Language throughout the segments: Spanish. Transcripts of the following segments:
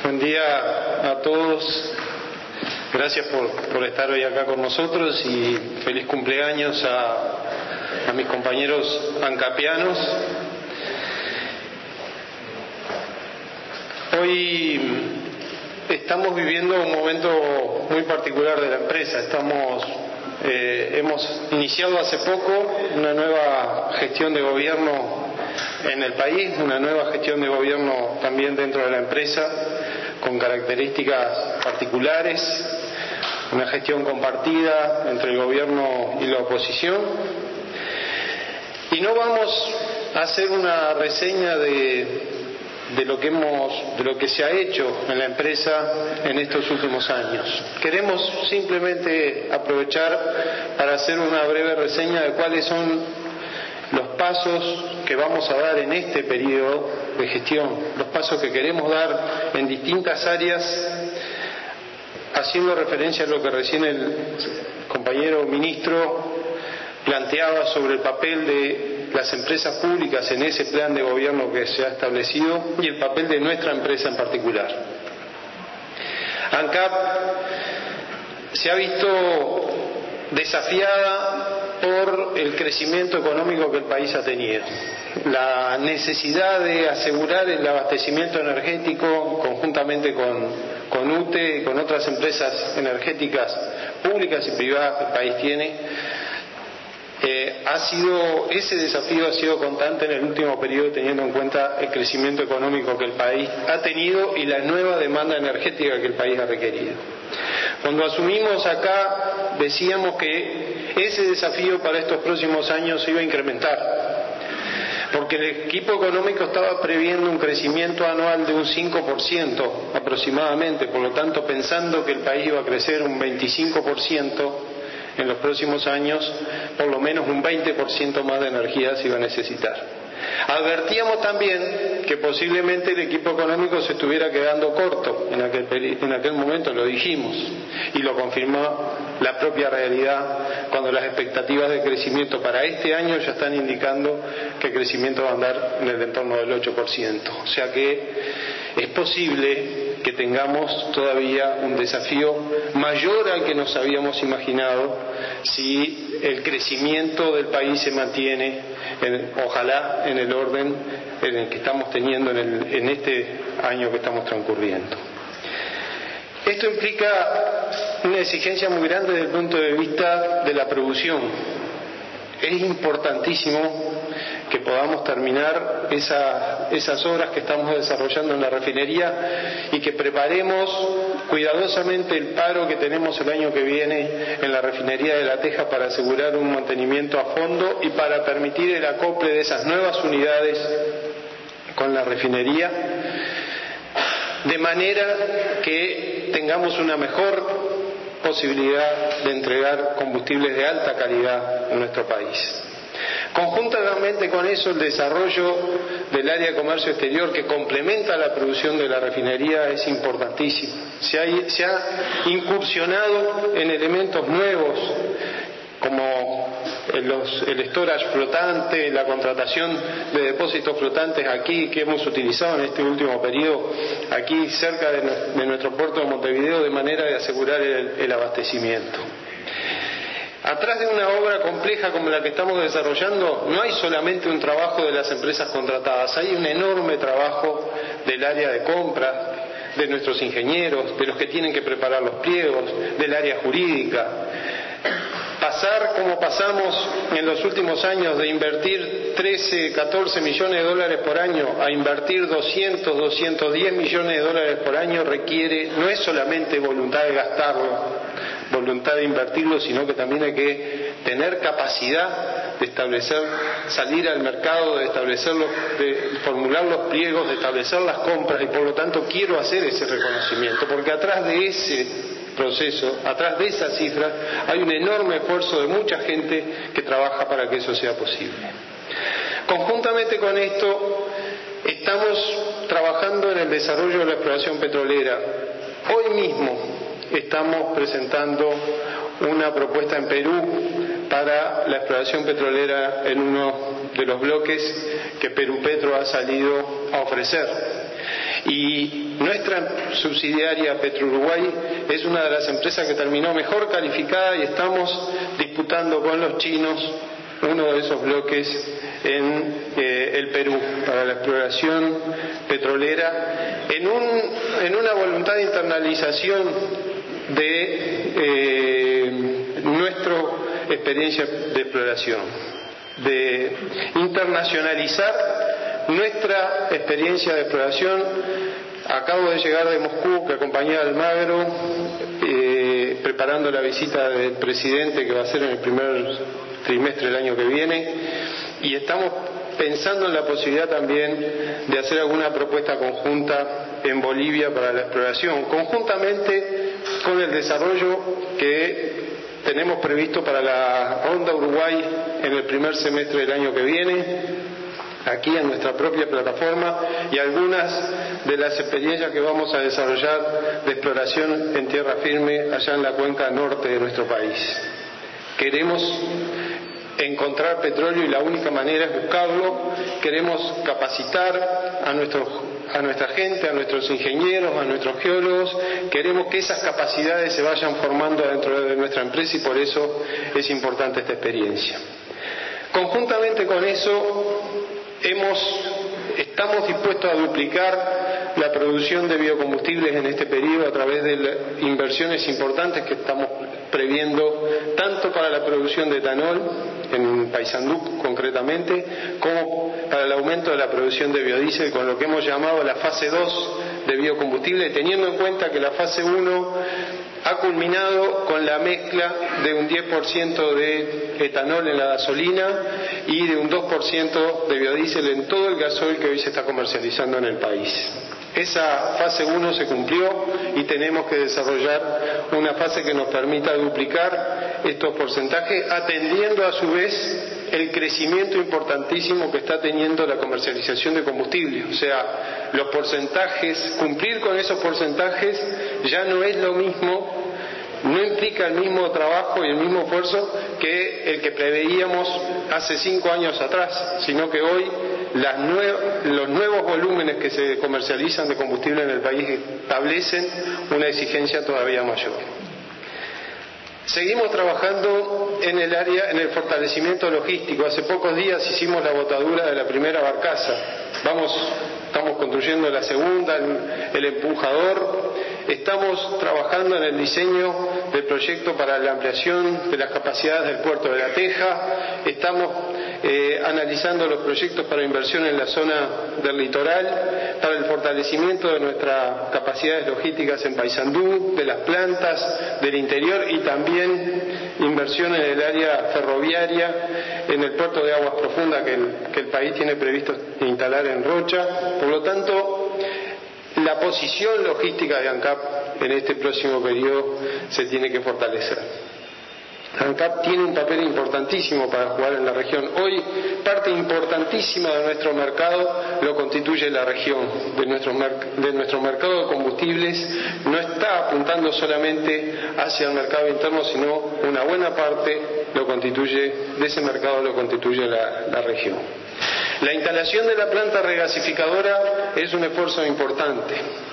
Buen día a todos. Gracias por estar hoy acá con nosotros y feliz cumpleaños a mis compañeros ancapianos. Hoy estamos viviendo un momento muy particular de la empresa. Hemos iniciado hace poco una nueva gestión de gobierno en el país, una nueva gestión de gobierno también dentro de la empresa, con características particulares, una gestión compartida entre el gobierno y la oposición. Y no vamos a hacer una reseña de lo que se ha hecho en la empresa en estos últimos años. Queremos simplemente aprovechar para hacer una breve reseña de cuáles son los pasos que vamos a dar en este periodo de gestión, los pasos que queremos dar en distintas áreas, haciendo referencia a lo que recién el compañero ministro planteaba sobre el papel de las empresas públicas en ese plan de gobierno que se ha establecido y el papel de nuestra empresa en particular. ANCAP se ha visto desafiada por el crecimiento económico que el país ha tenido, la necesidad de asegurar el abastecimiento energético conjuntamente con UTE y con otras empresas energéticas públicas y privadas que el país tiene. Ese desafío ha sido constante en el último periodo, teniendo en cuenta el crecimiento económico que el país ha tenido y la nueva demanda energética que el país ha requerido. Cuando asumimos acá, decíamos que ese desafío para estos próximos años se iba a incrementar, porque el equipo económico estaba previendo un crecimiento anual de un 5% aproximadamente, por lo tanto pensando que el país iba a crecer un 25%, en los próximos años, por lo menos un 20% más de energía se iba a necesitar. Advertíamos también que posiblemente el equipo económico se estuviera quedando corto en aquel momento, lo dijimos, y lo confirmó la propia realidad cuando las expectativas de crecimiento para este año ya están indicando que el crecimiento va a andar en el entorno del 8%. O sea que es posible que tengamos todavía un desafío mayor al que nos habíamos imaginado si el crecimiento del país se mantiene, ojalá en el orden en el que estamos teniendo en este año que estamos transcurriendo. Esto implica una exigencia muy grande desde el punto de vista de la producción. Es importantísimo que podamos terminar esas obras que estamos desarrollando en la refinería y que preparemos cuidadosamente el paro que tenemos el año que viene en la refinería de La Teja para asegurar un mantenimiento a fondo y para permitir el acople de esas nuevas unidades con la refinería, de manera que tengamos una mejor posibilidad de entregar combustibles de alta calidad en nuestro país. Conjuntamente con eso, el desarrollo del área de comercio exterior que complementa la producción de la refinería es importantísimo. Se ha incursionado en elementos nuevos como el storage flotante, la contratación de depósitos flotantes aquí que hemos utilizado en este último periodo aquí cerca de nuestro puerto de Montevideo, de manera de asegurar el abastecimiento. Atrás de una obra compleja como la que estamos desarrollando no hay solamente un trabajo de las empresas contratadas, hay un enorme trabajo del área de compra, de nuestros ingenieros, de los que tienen que preparar los pliegos, del área jurídica. Pasar como pasamos en los últimos años de invertir 13, 14 millones de dólares por año a invertir 200, 210 millones de dólares por año requiere, no es solamente voluntad de gastarlo, voluntad de invertirlo, sino que también hay que tener capacidad de establecer, salir al mercado, de formular los pliegos, de establecer las compras, y por lo tanto quiero hacer ese reconocimiento, porque atrás de ese proceso, atrás de esa cifra, hay un enorme esfuerzo de mucha gente que trabaja para que eso sea posible. Conjuntamente con esto, estamos trabajando en el desarrollo de la exploración petrolera. Hoy mismo estamos presentando una propuesta en Perú para la exploración petrolera en uno de los bloques que Perú Petro ha salido a ofrecer. y nuestra subsidiaria Petrouruguay es una de las empresas que terminó mejor calificada y estamos disputando con los chinos uno de esos bloques en el Perú para la exploración petrolera en una voluntad de internalización de nuestra experiencia de exploración, de internacionalizar nuestra experiencia de exploración. Acabo de llegar de Moscú, que acompañé a Almagro, preparando la visita del presidente que va a ser en el primer trimestre del año que viene, y estamos pensando en la posibilidad también de hacer alguna propuesta conjunta en Bolivia para la exploración, conjuntamente con el desarrollo que tenemos previsto para la Ronda Uruguay en el primer semestre del año que viene, aquí en nuestra propia plataforma, y algunas de las experiencias que vamos a desarrollar de exploración en tierra firme allá en la cuenca norte de nuestro país. Queremos encontrar petróleo y la única manera es buscarlo. Queremos capacitar a nuestra gente, a nuestros ingenieros, a nuestros geólogos. Queremos que esas capacidades se vayan formando dentro de nuestra empresa y por eso es importante esta experiencia. Conjuntamente con eso, estamos dispuestos a duplicar la producción de biocombustibles en este periodo a través de inversiones importantes que estamos previendo tanto para la producción de etanol en Paysandú concretamente, como para el aumento de la producción de biodiesel con lo que hemos llamado la fase 2 de biocombustible, teniendo en cuenta que la fase 1 ha culminado con la mezcla de un 10% de etanol en la gasolina y de un 2% de biodiesel en todo el gasoil que hoy se está comercializando en el país. Esa fase 1 se cumplió y tenemos que desarrollar una fase que nos permita duplicar estos porcentajes, atendiendo a su vez el crecimiento importantísimo que está teniendo la comercialización de combustible. O sea, los porcentajes, cumplir con esos porcentajes ya no es lo mismo, no implica el mismo trabajo y el mismo esfuerzo que el que preveíamos hace 5 años atrás, sino que hoy los nuevos volúmenes que se comercializan de combustible en el país establecen una exigencia todavía mayor. Seguimos trabajando en el fortalecimiento logístico. Hace pocos días hicimos la botadura de la primera barcaza. Estamos construyendo la segunda, el empujador. Estamos trabajando en el diseño del proyecto para la ampliación de las capacidades del puerto de La Teja. Estamos analizando los proyectos para inversión en la zona del litoral, para el fortalecimiento de nuestras capacidades logísticas en Paysandú, de las plantas del interior y también inversión en el área ferroviaria, en el puerto de aguas profundas que el país tiene previsto instalar en Rocha. Por lo tanto, la posición logística de ANCAP en este próximo periodo se tiene que fortalecer. ANCAP tiene un papel importantísimo para jugar en la región. Hoy, parte importantísima de nuestro mercado lo constituye la región. De nuestro mercado de combustibles no está apuntando solamente hacia el mercado interno, sino una buena parte de ese mercado lo constituye la región. La instalación de la planta regasificadora es un esfuerzo importante.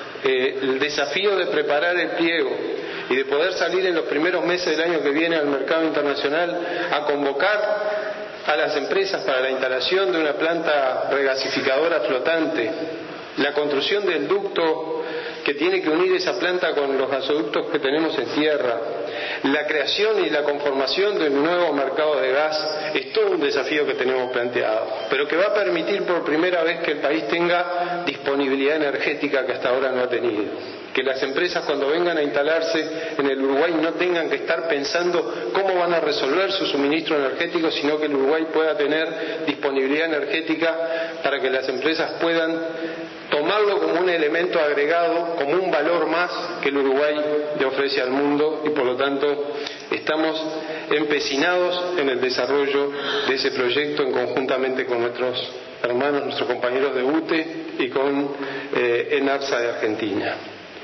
El desafío de preparar el pliego y de poder salir en los primeros meses del año que viene al mercado internacional a convocar a las empresas para la instalación de una planta regasificadora flotante, la construcción del ducto que tiene que unir esa planta con los gasoductos que tenemos en tierra, la creación y la conformación de un nuevo mercado de gas, es todo un desafío que tenemos planteado, pero que va a permitir por primera vez que el país tenga disponibilidad energética que hasta ahora no ha tenido. Que las empresas cuando vengan a instalarse en el Uruguay no tengan que estar pensando cómo van a resolver su suministro energético, sino que el Uruguay pueda tener disponibilidad energética para que las empresas puedan tomarlo como un elemento agregado, como un valor más que el Uruguay le ofrece al mundo, y por lo tanto estamos empecinados en el desarrollo de ese proyecto conjuntamente con nuestros hermanos, nuestros compañeros de UTE y con ENARSA de Argentina.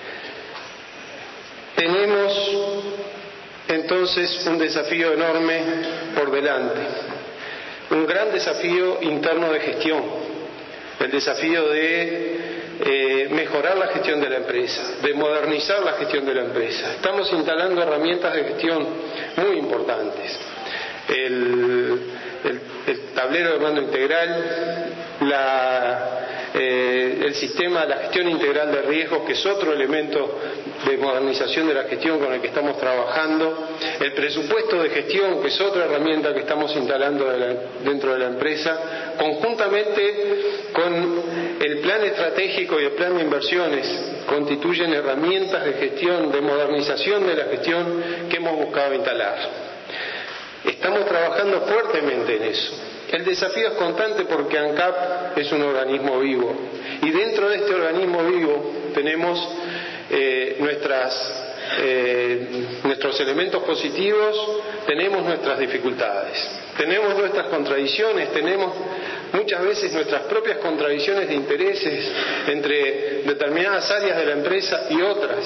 Tenemos entonces un desafío enorme por delante, un gran desafío interno de gestión, el desafío de mejorar la gestión de la empresa, de modernizar la gestión de la empresa. Estamos instalando herramientas de gestión muy importantes. El tablero de mando integral, el sistema de la gestión integral de riesgos, que es otro elemento de modernización de la gestión con el que estamos trabajando, el presupuesto de gestión, que es otra herramienta que estamos instalando dentro de la empresa, conjuntamente con el plan estratégico y el plan de inversiones, constituyen herramientas de gestión, de modernización de la gestión que hemos buscado instalar. Estamos trabajando fuertemente en eso. El desafío es constante porque ANCAP es un organismo vivo y dentro de este organismo vivo tenemos nuestros elementos positivos, tenemos nuestras dificultades, tenemos nuestras contradicciones, tenemos muchas veces nuestras propias contradicciones de intereses entre determinadas áreas de la empresa y otras.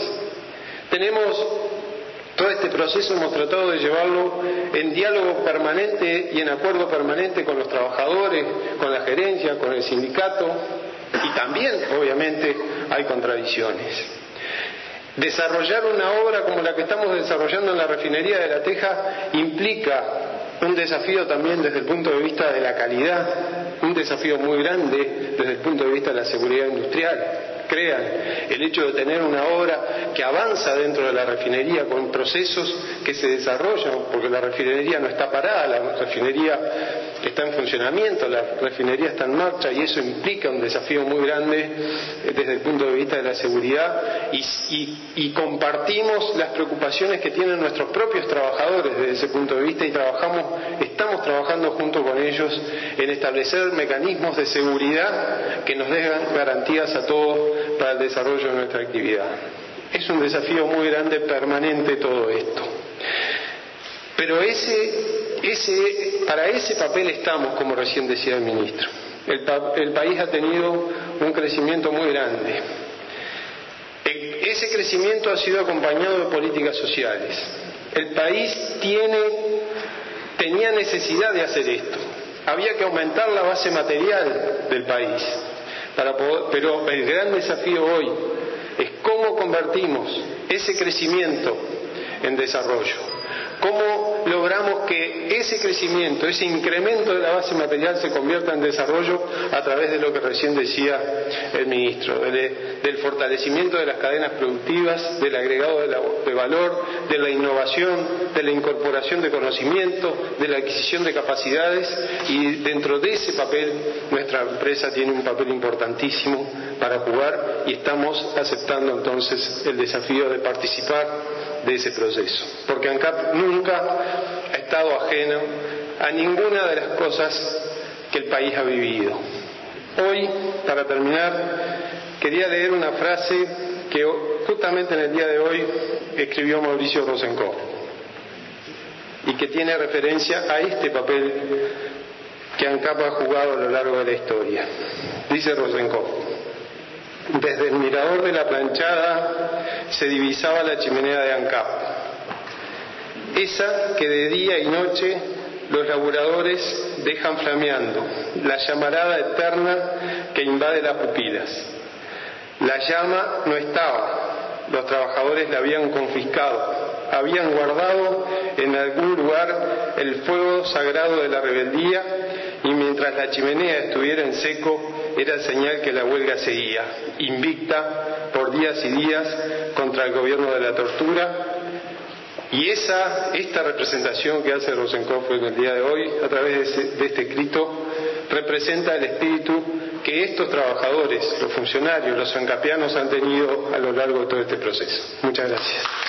Todo este proceso hemos tratado de llevarlo en diálogo permanente y en acuerdo permanente con los trabajadores, con la gerencia, con el sindicato, y también, obviamente, hay contradicciones. Desarrollar una obra como la que estamos desarrollando en la refinería de La Teja implica un desafío también desde el punto de vista de la calidad, un desafío muy grande desde el punto de vista de la seguridad industrial. Crean, el hecho de tener una obra que avanza dentro de la refinería con procesos que se desarrollan, porque la refinería no está parada, la refinería está en funcionamiento, la refinería está en marcha, y eso implica un desafío muy grande desde el punto de vista de la seguridad, y compartimos las preocupaciones que tienen nuestros propios trabajadores desde ese punto de vista, y estamos trabajando junto con ellos en establecer mecanismos de seguridad que nos den garantías a todos para el desarrollo de nuestra actividad. Es un desafío muy grande, permanente, todo esto. Pero para ese papel estamos, como recién decía el ministro. El país ha tenido un crecimiento muy grande. Ese crecimiento ha sido acompañado de políticas sociales. El país tenía necesidad de hacer esto. Había que aumentar la base material del país. Pero el gran desafío hoy es cómo convertimos ese crecimiento en desarrollo. ¿Cómo logramos que ese crecimiento, ese incremento de la base material se convierta en desarrollo a través de lo que recién decía el ministro, del fortalecimiento de las cadenas productivas, del agregado de valor, de la innovación, de la incorporación de conocimiento, de la adquisición de capacidades? Y dentro de ese papel nuestra empresa tiene un papel importantísimo para jugar, y estamos aceptando entonces el desafío de participar de ese proceso, porque ANCAP nunca ha estado ajeno a ninguna de las cosas que el país ha vivido. Hoy, para terminar, quería leer una frase que justamente en el día de hoy escribió Mauricio Rosenkopf y que tiene referencia a este papel que ANCAP ha jugado a lo largo de la historia. Dice Rosenkopf: desde el mirador de la planchada se divisaba la chimenea de ANCAP, esa que de día y noche los laburadores dejan flameando, la llamarada eterna que invade las pupilas. La llama no estaba, los trabajadores la habían confiscado, habían guardado en algún lugar el fuego sagrado de la rebeldía, y mientras la chimenea estuviera en seco, era señal que la huelga seguía, invicta por días y días contra el gobierno de la tortura. Y esta representación que hace Rosenkopf en el día de hoy, a través de este escrito, representa el espíritu que estos trabajadores, los funcionarios, los ancapianos han tenido a lo largo de todo este proceso. Muchas gracias.